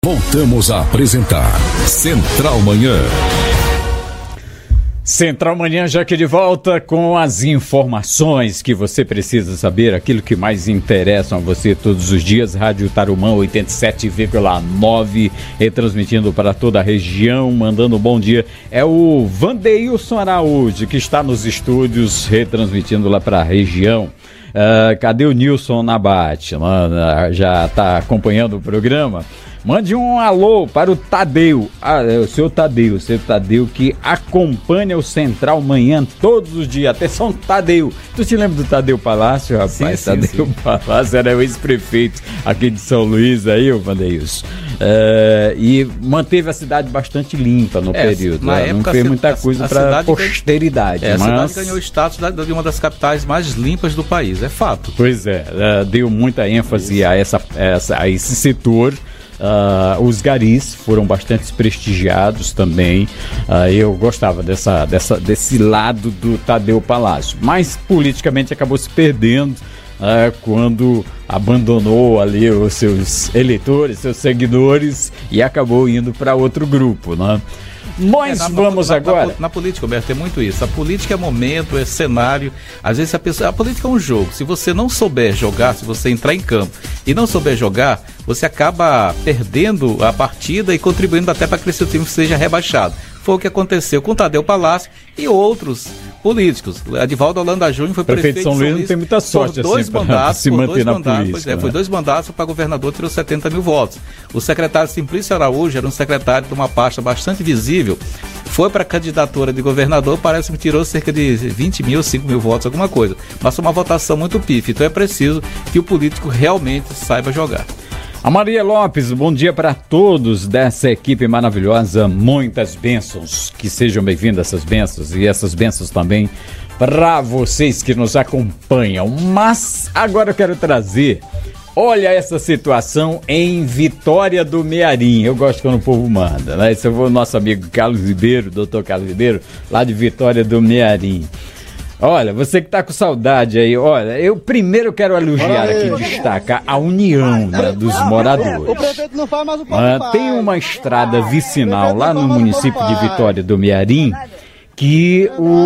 Voltamos a apresentar Central Manhã. Central Manhã já aqui de volta com as informações que você precisa saber, aquilo que mais interessa a você todos os dias. Rádio Tarumã 87,9, retransmitindo para toda a região, mandando um bom dia. É o Vandeilson Araújo que está nos estúdios, retransmitindo lá para a região. Cadê o Nilson Nabate? Já está acompanhando o programa? Mande um alô para o Tadeu, o seu Tadeu que acompanha o Central Manhã todos os dias. Atenção, Tadeu. Tu te lembra do Tadeu Palácio, rapaz? Sim, Tadeu Palácio era o ex-prefeito aqui de São Luís, aí, o Vandeilson. E manteve a cidade bastante limpa no período. Na época, não fez muita coisa para a posteridade. A cidade ganhou o status de uma das capitais mais limpas do país, é fato. Pois é, deu muita ênfase a esse setor. Os garis foram bastante prestigiados também. Eu gostava desse lado do Tadeu Palácio, mas politicamente acabou se perdendo quando abandonou ali os seus eleitores, seus seguidores, e acabou indo para outro grupo, né? Nós vamos agora... Na política, Roberto, tem muito isso. A política é momento, é cenário. Às vezes a política é um jogo. Se você não souber jogar, se você entrar em campo e não souber jogar, você acaba perdendo a partida e contribuindo até para que esse time seja rebaixado. Foi o que aconteceu com o Tadeu Palácio e outros políticos. Adivaldo Holanda Júnior foi prefeito de São Luís. Não tem muita sorte por dois mandatos, se manter na política. Foi 2 mandatos para governador, tirou 70 mil votos. O secretário Simplício Araújo era um secretário de uma pasta bastante visível. Foi para a candidatura de governador, parece que tirou cerca de 20 mil, 5 mil votos, alguma coisa. Mas foi uma votação muito pífia. Então é preciso que o político realmente saiba jogar. A Maria Lopes, bom dia para todos dessa equipe maravilhosa, muitas bênçãos, que sejam bem-vindas essas bênçãos e essas bênçãos também para vocês que nos acompanham. Mas agora eu quero trazer, olha essa situação em Vitória do Mearim. Eu gosto quando o povo manda, né? Esse é o nosso amigo Carlos Ribeiro, doutor Carlos Ribeiro, lá de Vitória do Mearim. Olha, você que tá com saudade aí, olha, eu primeiro quero elogiar aqui, destacar a união, né, dos moradores. O prefeito não faz, mas o povo faz. Tem uma estrada vicinal lá no município de Vitória do Mearim que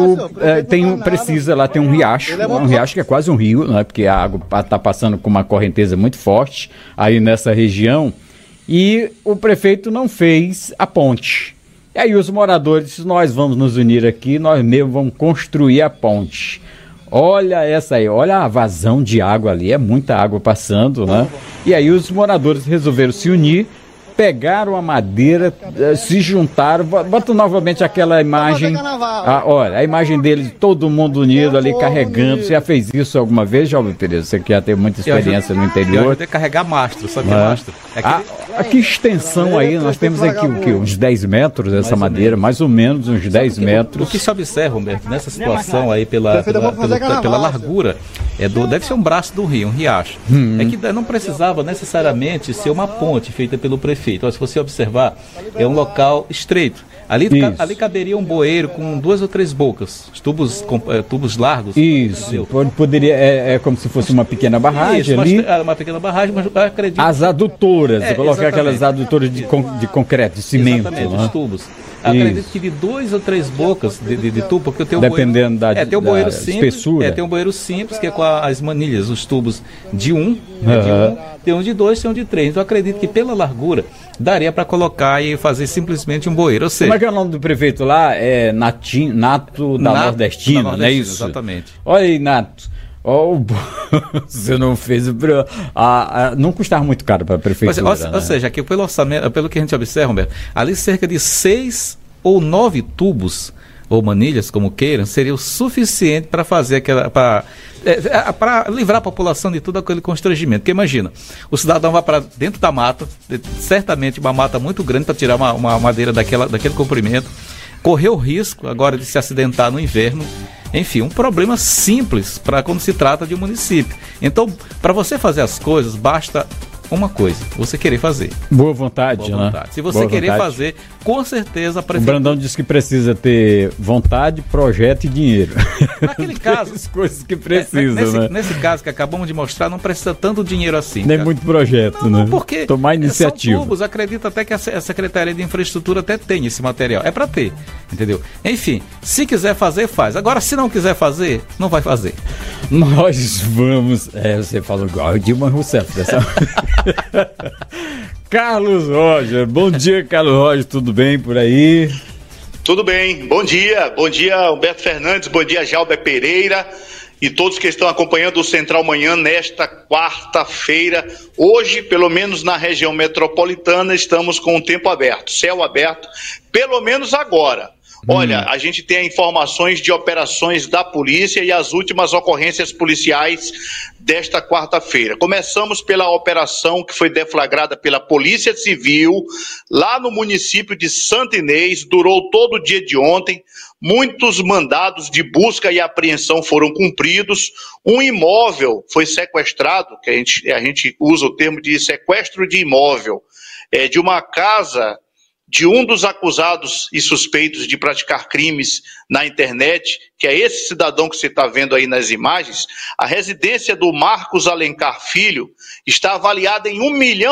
tem um riacho, um riacho que é quase um rio, né, porque a água tá passando com uma correnteza muito forte aí nessa região, e o prefeito não fez a ponte. E aí os moradores, nós vamos nos unir aqui, nós mesmos vamos construir a ponte. Olha essa aí, olha a vazão de água ali, é muita água passando, né? E aí os moradores resolveram se unir, pegaram a madeira, se juntaram, bota novamente aquela imagem, olha, a imagem deles, todo mundo unido ali, carregando. Você já fez isso alguma vez, Jovem Pereira? Você que já teve muita experiência no interior. Eu ajudei a carregar mastro, sabe o que é mastro? Que extensão aí, nós temos aqui o quê? Uns 10 metros essa madeira, mais ou menos uns 10 metros. O que se observa, Humberto, nessa situação aí pela largura, deve ser um braço do rio, um riacho. É que não precisava necessariamente ser uma ponte feita pelo prefeito. Então, se você observar, é um local estreito. Ali caberia um bueiro com 2 ou 3 bocas, tubos largos. Isso, poderia, é como se fosse uma pequena barragem ali. Uma pequena barragem, mas eu acredito... As adutoras, colocar aquelas adutoras de concreto, de cimento. Exatamente, os tubos. Acredito que de 2 ou 3 bocas de tubo, porque eu tenho dependendo tem um bueiro simples, espessura. Tem um bueiro simples, que é com as manilhas, os tubos de 1, tem um de 2, tem um de 3. Então eu acredito que pela largura daria para colocar e fazer simplesmente um bueiro. Ou seja, como é que é o nome do prefeito lá? É Nato da Nordestina, não é isso? Exatamente. Olha aí, Nato. Você não fez não custava muito caro para a prefeitura. Ou seja, aqui pelo orçamento, pelo que a gente observa, Humberto, ali cerca de 6 ou 9 tubos ou manilhas, como queiram, seria o suficiente para fazer para livrar a população de todo aquele constrangimento. Porque imagina, o cidadão vai para dentro da mata, certamente uma mata muito grande para tirar uma madeira daquele comprimento, correr o risco agora de se acidentar no inverno. Enfim, um problema simples para quando se trata de um município. Então, para você fazer as coisas, basta uma coisa, você querer fazer. Boa vontade, Boa vontade. Né? Se você Boa querer vontade. fazer, com certeza a O prefeitura... Brandão disse que precisa ter vontade, projeto e dinheiro. Naquele caso... As coisas que precisa, né? Nesse caso que acabamos de mostrar, não precisa tanto dinheiro assim. Nem cara. muito projeto, Não, né? porque tomar iniciativa. São tubos, acredito até que a Secretaria de Infraestrutura até tem esse material. É para ter, entendeu? Enfim, se quiser fazer, faz. Agora, se não quiser fazer, não vai fazer. Nós vamos... você falou igual o Dilma Rousseff dessa... Carlos Roger, bom dia, Carlos Roger, tudo bem por aí? Tudo bem, bom dia Humberto Fernandes, bom dia Jalber Pereira e todos que estão acompanhando o Central Manhã nesta quarta-feira. Hoje, pelo menos na região metropolitana, estamos com o tempo aberto, céu aberto, pelo menos agora. Olha, a gente tem informações de operações da polícia e as últimas ocorrências policiais desta quarta-feira. Começamos pela operação que foi deflagrada pela Polícia Civil lá no município de Santa Inês, durou todo o dia de ontem. Muitos mandados de busca e apreensão foram cumpridos. Um imóvel foi sequestrado, que a gente usa o termo de sequestro de imóvel, de uma casa de um dos acusados e suspeitos de praticar crimes na internet, que é esse cidadão que você está vendo aí nas imagens. A residência do Marcos Alencar Filho está avaliada em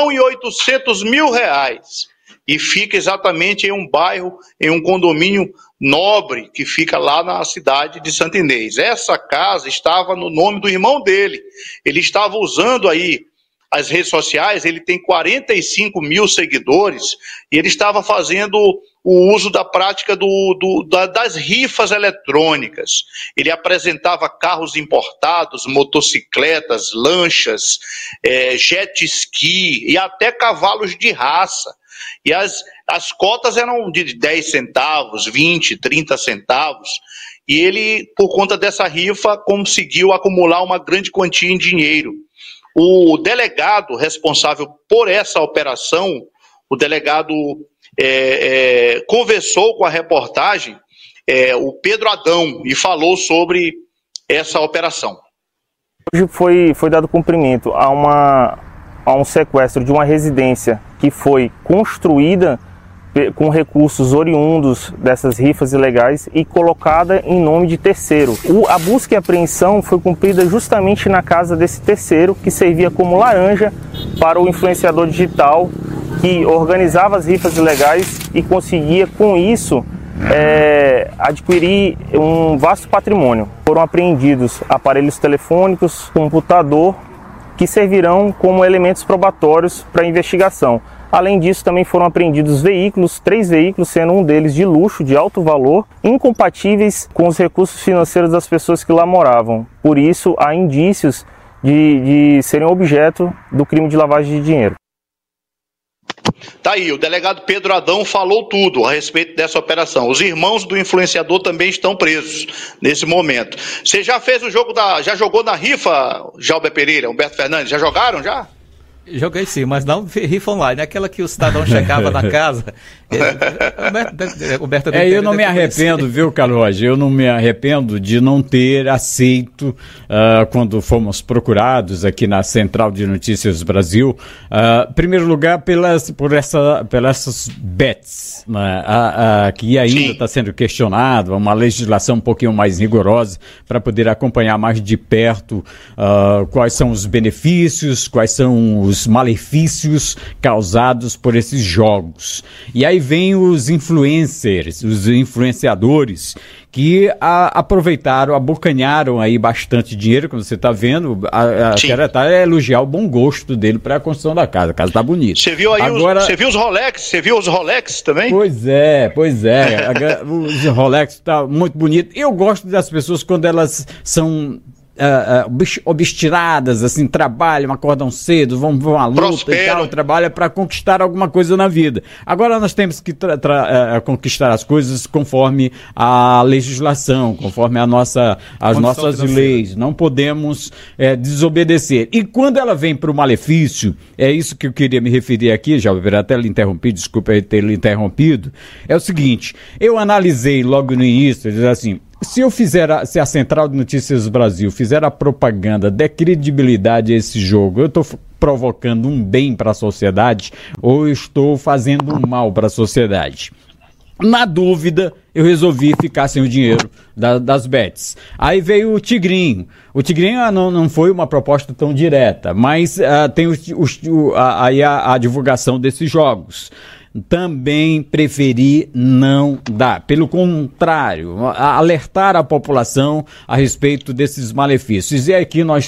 R$1.800.000 e fica exatamente em um bairro, em um condomínio nobre que fica lá na cidade de Santa Inês. Essa casa estava no nome do irmão dele. Ele estava usando aí as redes sociais, ele tem 45 mil seguidores e ele estava fazendo o uso da prática das rifas eletrônicas. Ele apresentava carros importados, motocicletas, lanchas, jet ski e até cavalos de raça. E as cotas eram de 10 centavos, 20, 30 centavos. E ele, por conta dessa rifa, conseguiu acumular uma grande quantia em dinheiro. O delegado responsável por essa operação, o delegado conversou com a reportagem, o Pedro Adão, e falou sobre essa operação. Hoje foi dado cumprimento a um sequestro de uma residência que foi construída com recursos oriundos dessas rifas ilegais e colocada em nome de terceiro. A busca e apreensão foi cumprida justamente na casa desse terceiro, que servia como laranja para o influenciador digital que organizava as rifas ilegais e conseguia, com isso, adquirir um vasto patrimônio. Foram apreendidos aparelhos telefônicos, computador, que servirão como elementos probatórios para a investigação. Além disso, também foram apreendidos veículos, 3 veículos, sendo um deles de luxo, de alto valor, incompatíveis com os recursos financeiros das pessoas que lá moravam. Por isso, há indícios de serem objeto do crime de lavagem de dinheiro. Tá aí, o delegado Pedro Adão falou tudo a respeito dessa operação. Os irmãos do influenciador também estão presos nesse momento. Você já fez o jogo já jogou na rifa, Jalber Pereira, Humberto Fernandes? Já jogaram já? Joguei sim, mas não rifa online, aquela que o cidadão chegava na casa. Eu não me arrependo, viu, Carlos Roger? Eu não me arrependo de não ter aceito, quando fomos procurados aqui na Central de Notícias Brasil, em primeiro lugar por essas bets, né, que ainda está sendo questionado, uma legislação um pouquinho mais rigorosa para poder acompanhar mais de perto quais são os benefícios, quais são os malefícios causados por esses jogos. E aí vem os influencers, os influenciadores que aproveitaram, abocanharam aí bastante dinheiro, como você está vendo. Quero até elogiar o bom gosto dele para a construção da casa. A casa está bonita. Você viu aí você viu os Rolex? Você viu os Rolex também? Pois é. Os Rolex tá muito bonito. Eu gosto das pessoas quando elas são obstinadas, assim, trabalham, acordam cedo, vão à luta e tal, trabalham para conquistar alguma coisa na vida. Agora nós temos que conquistar as coisas conforme a legislação, conforme as nossas leis. Não podemos desobedecer. E quando ela vem para o malefício, é isso que eu queria me referir aqui, já até lhe interrompi, desculpa aí ter lhe interrompido, é o seguinte, eu analisei logo no início, diz assim, se a Central de Notícias Brasil fizer a propaganda, der credibilidade a esse jogo, eu estou provocando um bem para a sociedade ou eu estou fazendo um mal para a sociedade. Na dúvida, eu resolvi ficar sem o dinheiro das bets. Aí veio o Tigrinho. O Tigrinho não foi uma proposta tão direta, mas tem aí a divulgação desses jogos. Também preferi não dar. Pelo contrário, alertar a população a respeito desses malefícios. E aqui nós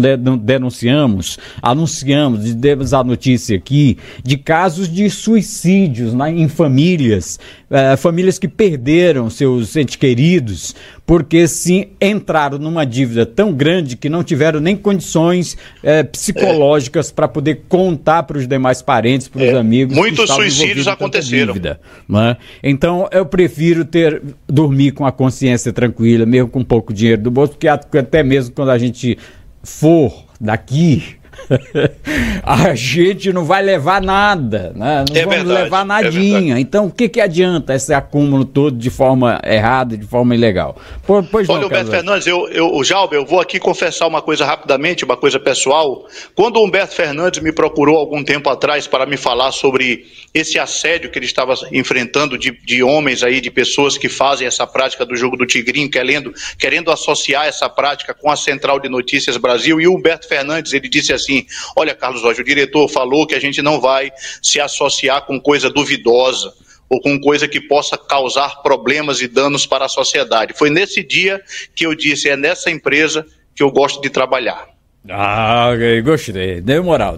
anunciamos, demos a notícia aqui de casos de suicídios em famílias, famílias que perderam seus entes queridos porque se entraram numa dívida tão grande que não tiveram nem condições psicológicas para poder contar para os demais parentes, para os amigos. Muitos suicídios aconteceram. Dívida, né? Então eu prefiro dormir com a consciência tranquila, mesmo com pouco dinheiro do bolso, porque até mesmo quando a gente for daqui, a gente não vai levar nada, né? Não vamos levar nadinha. Então, o que adianta esse acúmulo todo de forma errada, de forma ilegal? Olha, Humberto Fernandes, Jalber, eu vou aqui confessar uma coisa rapidamente, uma coisa pessoal. Quando o Humberto Fernandes me procurou algum tempo atrás para me falar sobre esse assédio que ele estava enfrentando de homens aí, de pessoas que fazem essa prática do jogo do Tigrinho, querendo associar essa prática com a Central de Notícias Brasil, e o Humberto Fernandes, ele disse assim: olha, Carlos Rocha, o diretor falou que a gente não vai se associar com coisa duvidosa ou com coisa que possa causar problemas e danos para a sociedade. Foi nesse dia que eu disse, é nessa empresa que eu gosto de trabalhar. Gostei, deu moral.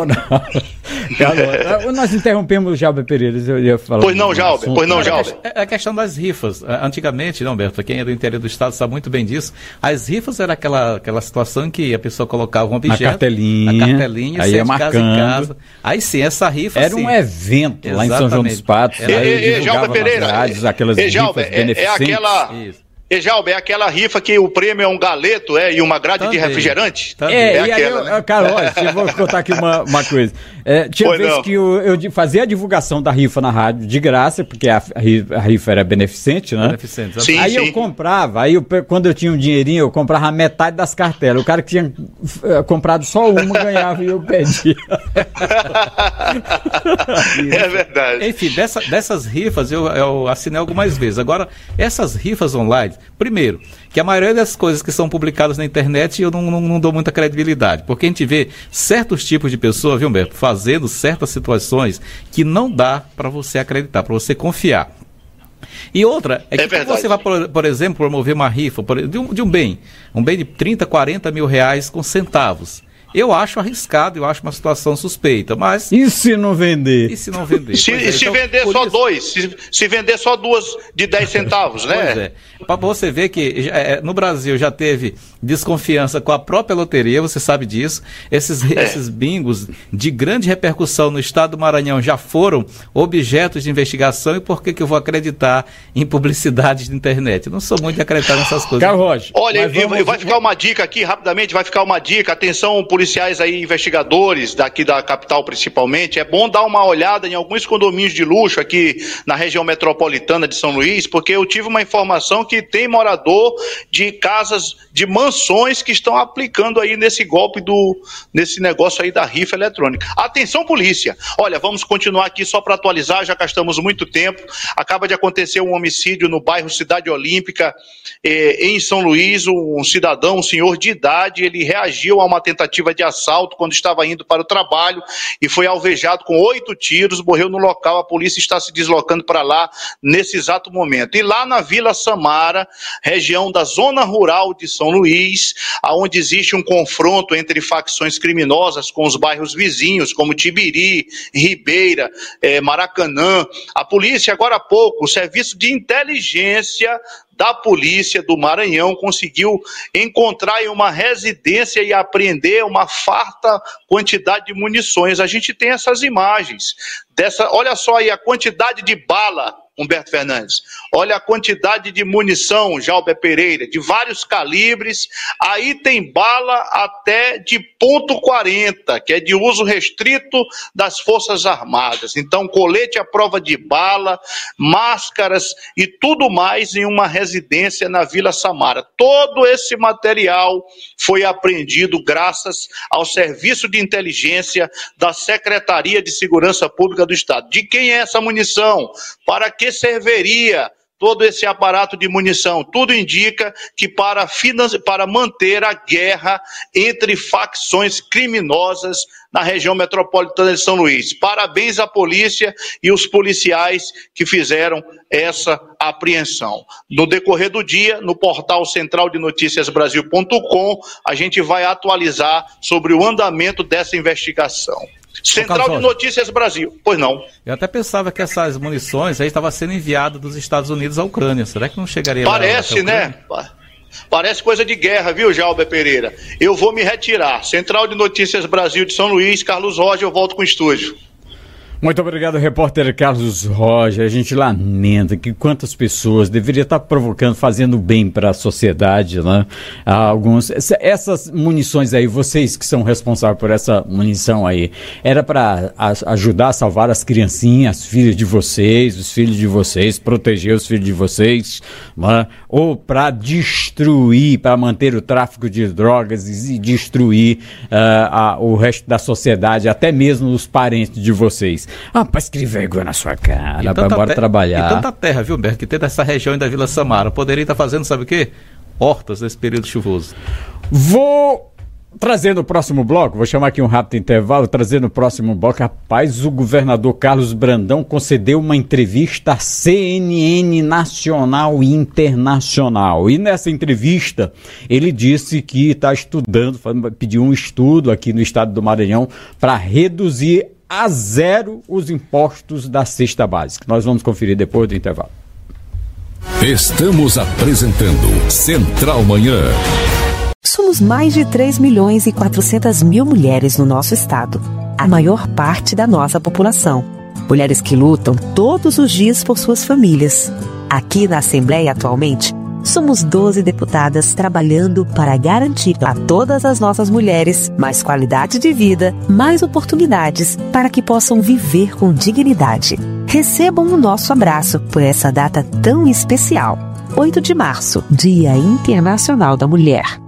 Nós interrompemos o Jalber Pereira, eu ia falar. Pois não, Jalber. É a questão das rifas. Antigamente, Humberto, quem é do interior do estado sabe muito bem disso, as rifas era aquela situação em que a pessoa colocava um objeto, na cartelinha, aí ia marcando. Casa em casa. Aí sim, essa rifa era um evento. Exatamente. Lá em São João dos Patos. Jalber Pereira, aquelas rifas beneficentes. Jalber, é aquela rifa que o prêmio é um galeto e uma grade de refrigerante? Carol, eu vou contar aqui uma coisa. Tinha vez que eu fazia a divulgação da rifa na rádio de graça, porque a rifa era beneficente, né? Sim, aí eu comprava, quando eu tinha um dinheirinho, eu comprava metade das cartelas. O cara que tinha comprado só uma ganhava e eu perdia. É verdade. Enfim, dessas rifas eu assinei algumas vezes. Agora, essas rifas online, primeiro, que a maioria das coisas que são publicadas na internet eu não dou muita credibilidade, porque a gente vê certos tipos de pessoas, viu, Humberto, fazendo certas situações que não dá para você acreditar, para você confiar. E outra, que quando você vai, por exemplo, promover uma rifa de um bem de 30, 40 mil reais com centavos, eu acho arriscado, eu acho uma situação suspeita, mas... E se não vender? Se vender só dois, se vender só duas de 10 centavos, né? Pois é. Para você ver que no Brasil já teve desconfiança com a própria loteria, você sabe disso. Esses bingos de grande repercussão no estado do Maranhão já foram objetos de investigação, e por que eu vou acreditar em publicidades de internet? Eu não sou muito de acreditar nessas coisas. Carlos Rocha. Olha, vai ficar uma dica aqui, rapidamente, atenção, policiais aí, investigadores daqui da capital principalmente, é bom dar uma olhada em alguns condomínios de luxo aqui na região metropolitana de São Luís, porque eu tive uma informação que tem morador de casas, de mansões que estão aplicando aí nesse golpe nesse negócio aí da rifa eletrônica. Atenção, polícia! Olha, vamos continuar aqui só para atualizar, já gastamos muito tempo. Acaba de acontecer um homicídio no bairro Cidade Olímpica, em São Luís. Um cidadão, um senhor de idade, ele reagiu a uma tentativa de assalto quando estava indo para o trabalho e foi alvejado com 8 tiros, morreu no local. A polícia está se deslocando para lá nesse exato momento. E lá na Vila Samara, região da zona rural de São Luís, onde existe um confronto entre facções criminosas com os bairros vizinhos, como Tibiri, Ribeira, Maracanã, a polícia, agora há pouco, o serviço de inteligência da polícia do Maranhão conseguiu encontrar em uma residência e apreender uma farta quantidade de munições. A gente tem essas imagens olha só aí a quantidade de bala, Humberto Fernandes, olha a quantidade de munição, Jalber Pereira, de vários calibres, aí tem bala até de .40, que é de uso restrito das Forças Armadas. Então, colete à prova de bala, máscaras e tudo mais em uma residência na Vila Samara. Todo esse material foi apreendido graças ao Serviço de Inteligência da Secretaria de Segurança Pública do Estado. De quem é essa munição? Para que serviria todo esse aparato de munição? Tudo indica que para manter a guerra entre facções criminosas na região metropolitana de São Luís. Parabéns à polícia e os policiais que fizeram essa apreensão. No decorrer do dia, no portal centraldenoticiasbrasil.com, a gente vai atualizar sobre o andamento dessa investigação. Central de Notícias Brasil. Pois não. Eu até pensava que essas munições aí estavam sendo enviadas dos Estados Unidos à Ucrânia. Será que não chegaria Parece, lá? Parece, né? Parece coisa de guerra, viu, Jalber Pereira? Eu vou me retirar. Central de Notícias Brasil de São Luís, Carlos Roger, eu volto com o estúdio. Muito obrigado, repórter Carlos Roger. A gente lamenta que quantas pessoas deveriam estar provocando, fazendo bem para a sociedade, né? Essas munições aí, vocês que são responsáveis por essa munição aí, era para ajudar a salvar as criancinhas, as filhas de vocês, os filhos de vocês, proteger os filhos de vocês, né? Ou para destruir, para manter o tráfico de drogas e destruir o resto da sociedade, até mesmo os parentes de vocês. Rapaz, que vergonha na sua cara, bora trabalhar. E tanta terra, viu, Humberto, que tem dessa região da Vila Samara. Poderia estar fazendo, sabe o quê? Hortas nesse período chuvoso. Vou trazer no próximo bloco, vou chamar aqui um rápido intervalo, trazer no próximo bloco. Rapaz, o governador Carlos Brandão concedeu uma entrevista à CNN nacional e internacional. E nessa entrevista, ele disse que está estudando, pediu um estudo aqui no estado do Maranhão para reduzir a zero os impostos da cesta básica. Nós vamos conferir depois do intervalo. Estamos apresentando Central Manhã. Somos mais de 3.400.000 mulheres no nosso estado, a maior parte da nossa população. Mulheres que lutam todos os dias por suas famílias. Aqui na Assembleia atualmente, somos 12 deputadas trabalhando para garantir a todas as nossas mulheres mais qualidade de vida, mais oportunidades para que possam viver com dignidade. Recebam o nosso abraço por essa data tão especial. 8 de março, Dia Internacional da Mulher.